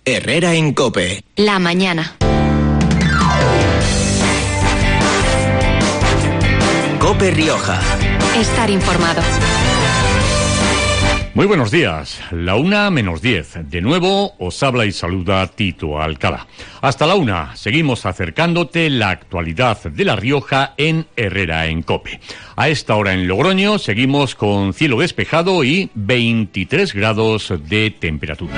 Herrera en COPE. La mañana. COPE Rioja. Estar informado. Muy buenos días, la 1:10. De nuevo os habla y saluda Tito Alcalá. Hasta la 1 seguimos acercándote la actualidad de La Rioja en Herrera en COPE. A esta hora en Logroño seguimos con cielo despejado y 23 grados de temperatura.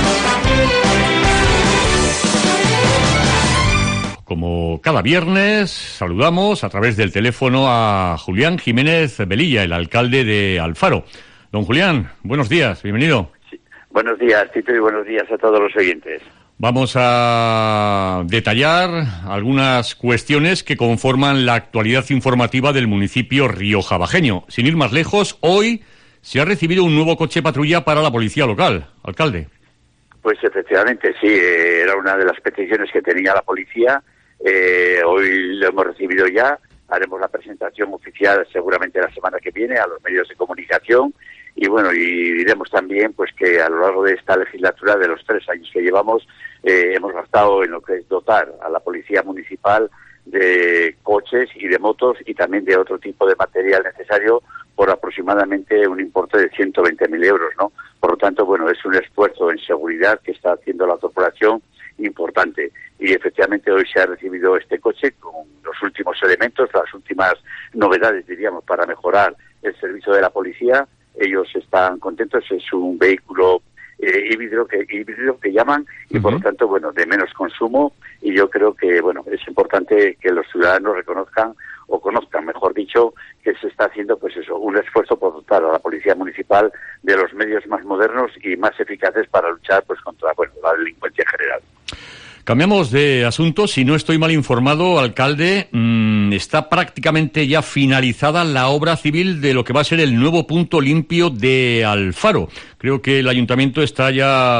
Como cada viernes, saludamos a través del teléfono a Julián Jiménez Velilla, el alcalde de Alfaro. Don Julián, buenos días, bienvenido. Sí. Buenos días, Tito, y buenos días a todos los oyentes. Vamos a detallar algunas cuestiones que conforman la actualidad informativa del municipio riojabajeño. Sin ir más lejos, hoy se ha recibido un nuevo coche patrulla para la policía local. Alcalde. Pues efectivamente, sí, era una de las peticiones que tenía la policía. Hoy lo hemos recibido ya. Haremos la presentación oficial seguramente la semana que viene a los medios de comunicación. Y bueno, y diremos también pues que a lo largo de esta legislatura, de los 3 años que llevamos, hemos gastado en lo que es dotar a la policía municipal de coches y de motos y también de otro tipo de material necesario por aproximadamente un importe de 120.000 euros, ¿no? Por lo tanto, bueno, es un esfuerzo en seguridad que está haciendo la corporación importante. Y efectivamente hoy se ha recibido este coche con los últimos elementos, las últimas novedades, diríamos, para mejorar el servicio de la policía. Ellos están contentos, es un vehículo híbrido que llaman y por lo tanto, bueno, de menos consumo, y yo creo que, bueno, es importante que los ciudadanos reconozcan o conozcan, mejor dicho, que se está haciendo, pues eso, un esfuerzo por dotar a la policía municipal de los medios más modernos y más eficaces para luchar, pues, contra, bueno, la delincuencia en general. Cambiamos de asunto. Si no estoy mal informado, alcalde, está prácticamente ya finalizada la obra civil de lo que va a ser el nuevo punto limpio de Alfaro. Creo que el ayuntamiento está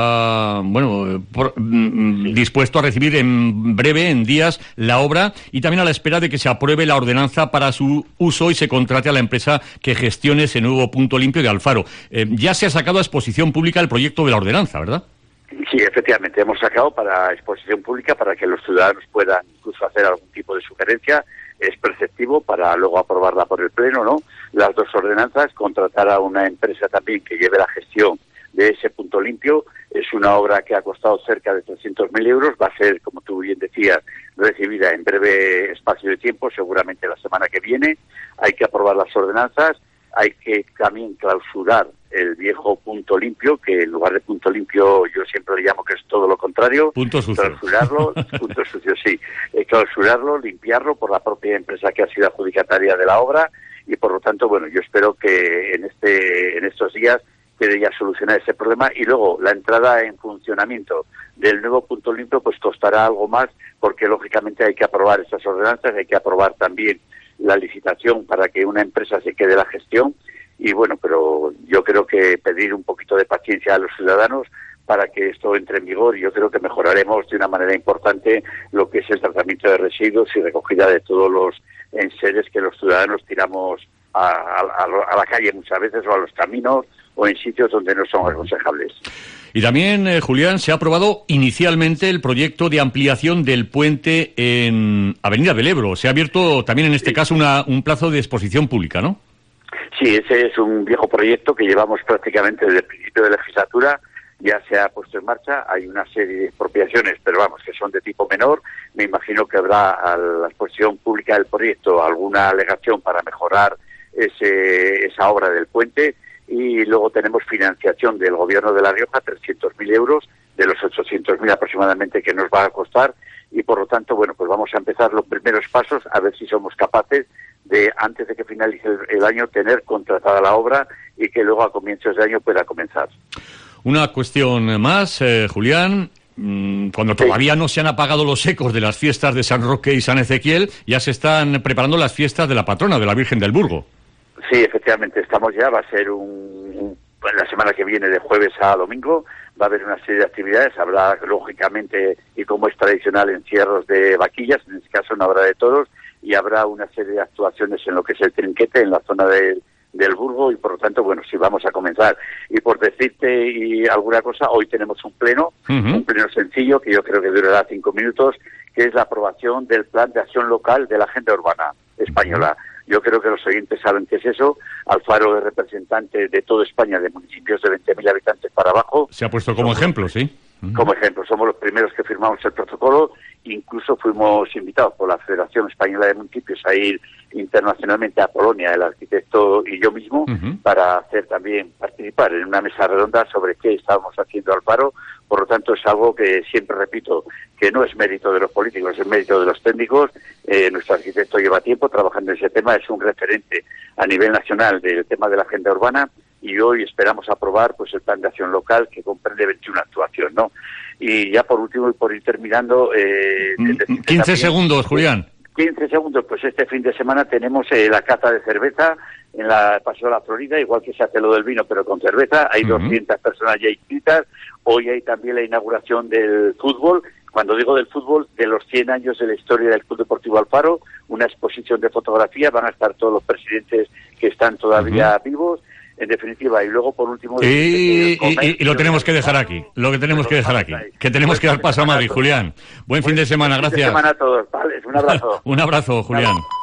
ya, bueno, dispuesto a recibir en breve, en días, la obra y también a la espera de que se apruebe la ordenanza para su uso y se contrate a la empresa que gestione ese nuevo punto limpio de Alfaro. Ya se ha sacado a exposición pública el proyecto de la ordenanza, ¿verdad? Sí, efectivamente, hemos sacado para exposición pública para que los ciudadanos puedan incluso hacer algún tipo de sugerencia. Es preceptivo para luego aprobarla por el Pleno, ¿no? Las dos ordenanzas, contratar a una empresa también que lleve la gestión de ese punto limpio. Es una obra que ha costado cerca de 300.000 euros. Va a ser, como tú bien decías, recibida en breve espacio de tiempo, seguramente la semana que viene. Hay que aprobar las ordenanzas. Hay que también clausurar el viejo punto limpio, que en lugar de punto limpio yo siempre le llamo que es todo lo contrario. Punto sucio. Clausurarlo, punto sucio, sí. Clausurarlo, limpiarlo por la propia empresa que ha sido adjudicataria de la obra y por lo tanto, bueno, yo espero que en estos días quede ya solucionar ese problema y luego la entrada en funcionamiento del nuevo punto limpio pues costará algo más porque lógicamente hay que aprobar esas ordenanzas, hay que aprobar también la licitación para que una empresa se quede la gestión y bueno, pero yo creo que pedir un poquito de paciencia a los ciudadanos para que esto entre en vigor y yo creo que mejoraremos de una manera importante lo que es el tratamiento de residuos y recogida de todos los enseres que los ciudadanos tiramos a la calle muchas veces o a los caminos o en sitios donde no son aconsejables. Y también, Julián, se ha aprobado inicialmente el proyecto de ampliación del puente en Avenida del Ebro. Se ha abierto también en este caso un plazo de exposición pública, ¿no? Sí, ese es un viejo proyecto que llevamos prácticamente desde el principio de legislatura. Ya se ha puesto en marcha, hay una serie de expropiaciones, pero vamos, que son de tipo menor. Me imagino que habrá a la exposición pública del proyecto alguna alegación para mejorar esa obra del puente. Y luego tenemos financiación del Gobierno de La Rioja, 300.000 euros, de los 800.000 aproximadamente que nos va a costar. Y por lo tanto, bueno, pues vamos a empezar los primeros pasos, a ver si somos capaces de, antes de que finalice el año, tener contratada la obra y que luego a comienzos de año pueda comenzar. Una cuestión más, Julián. Cuando todavía no se han apagado los ecos de las fiestas de San Roque y San Ezequiel, ya se están preparando las fiestas de la patrona, de la Virgen del Burgo. Sí, efectivamente, estamos ya, va a ser la semana que viene de jueves a domingo, va a haber una serie de actividades, habrá lógicamente, y como es tradicional, encierros de vaquillas, en este caso no habrá de toros, y habrá una serie de actuaciones en lo que es el trinquete, en la zona del del Burgo y por lo tanto, bueno, sí vamos a comenzar. Y por decirte y alguna cosa, hoy tenemos un pleno sencillo que yo creo que durará 5 minutos, que es la aprobación del Plan de Acción Local de la Agenda Urbana Española. Yo creo que los oyentes saben qué es eso. Alfaro es representante de toda España, de municipios de 20.000 habitantes para abajo. Se ha puesto como ejemplo, sí. Como ejemplo, somos los primeros que firmamos el protocolo, incluso fuimos invitados por la Federación Española de Municipios a ir internacionalmente a Polonia, el arquitecto y yo mismo, para hacer también participar en una mesa redonda sobre qué estábamos haciendo al paro. Por lo tanto, es algo que siempre repito, que no es mérito de los políticos, es mérito de los técnicos. Nuestro arquitecto lleva tiempo trabajando en ese tema, es un referente a nivel nacional del tema de la agenda urbana, y hoy esperamos aprobar pues el plan de acción local que comprende 21 actuaciones, ¿no? Y ya por último, y por ir terminando... 15 segundos, Julián. 15 segundos, pues este fin de semana tenemos la cata de cerveza en la Paseo de la Florida, igual que se hace lo del vino, pero con cerveza. Hay 200 personas ya inscritas. Hoy hay también la inauguración del fútbol. Cuando digo del fútbol, de los 100 años de la historia del Club Deportivo Alfaro, una exposición de fotografía, van a estar todos los presidentes que están todavía vivos. En definitiva, y luego por último... Y lo tenemos que dejar aquí, que tenemos que dar paso a Madrid, Julián. Buen fin de semana, gracias. Buen fin de semana a todos, vale, un abrazo. Un abrazo, Julián.